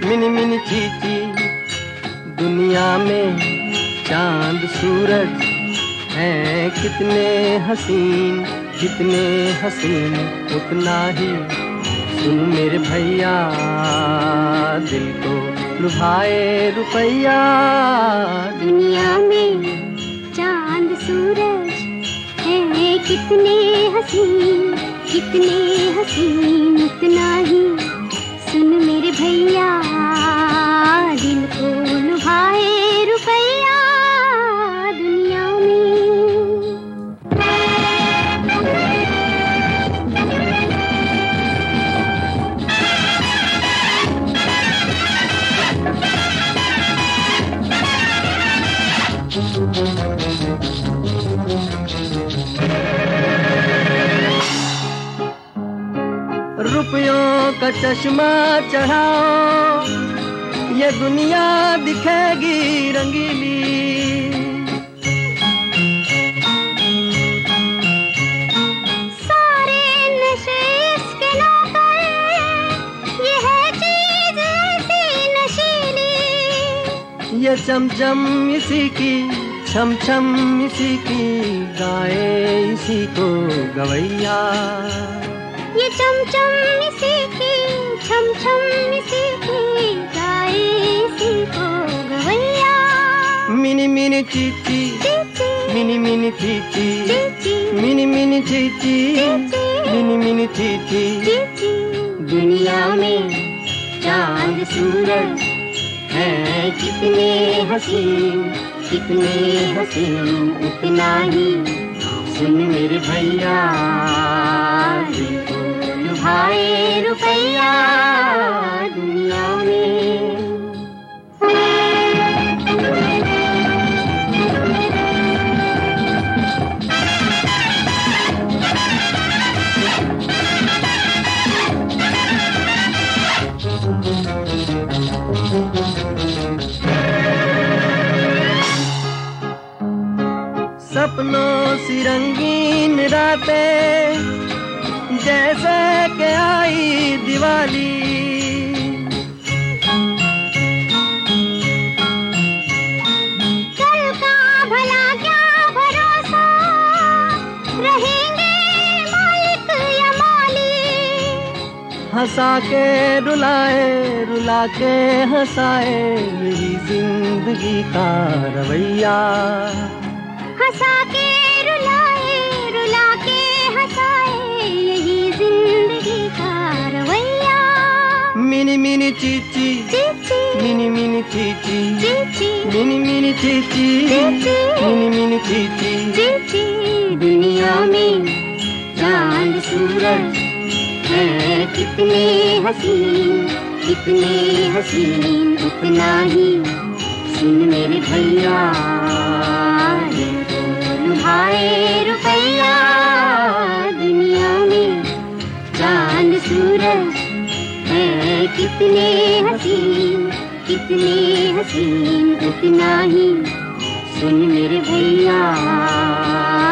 Mini mini चींटी। दुनिया में चांद सूरज हैं कितने हसीन, कितने हसीन, उतना ही सुन मेरे भैया, दिल को लुभाए रुपैया। दुनिया में चांद सूरज हैं कितने हसीन, कितने हसीन, उतना ही सुन मेरे भैया, दिल को लुभाए रुपैया। दुनिया में रुपयों का चश्मा चढ़ाओ, ये दुनिया दिखेगी रंगीली। सारे नशे इसके नौकर, ये है चीज ऐसी नशीली। ये चमचम इसी की, छम छम इसी की, गाए इसी को गवैया। ये चमचम इसी की, छम छम इसी की, गाए इसी को गवैया। मिनी मिनी चींटी, मिनी मिनी चींटी, मिनी मिनी चींटी, मिनी मिनी चींटी। दुनिया में चांद सूरज हैं कितने हसीन, कितने हसीन, उतना ही सुन मेरे भैया, दिल को लुभाए रुपैया। दुनिया में सपनों सी रंगीन रातें, जैसे के आई दिवाली। कल का भला क्या भरोसा, रहेंगे मालिक या माली। हंसा के रुलाए, रुला के हंसाए, यही जिंदगी का रवैया। हंसा के रुलाए, रुला के हंसाए, यही जिंदगी का रवैया। मिनी मिनी चींटी, मिनी मिनी चींटी, मिनी मिनी चींटी, मिनी मिनी चींटी। दुनिया में चांद सूरज हैं कितने हसीन, कितने हसीन, उतना ही सुन मेरे भैया, दिल को लुभाए रुपैया। दुनिया में चांद सूरज हैं कितने हसीन, कितने हसीन, उतना ही सुन मेरे भैया।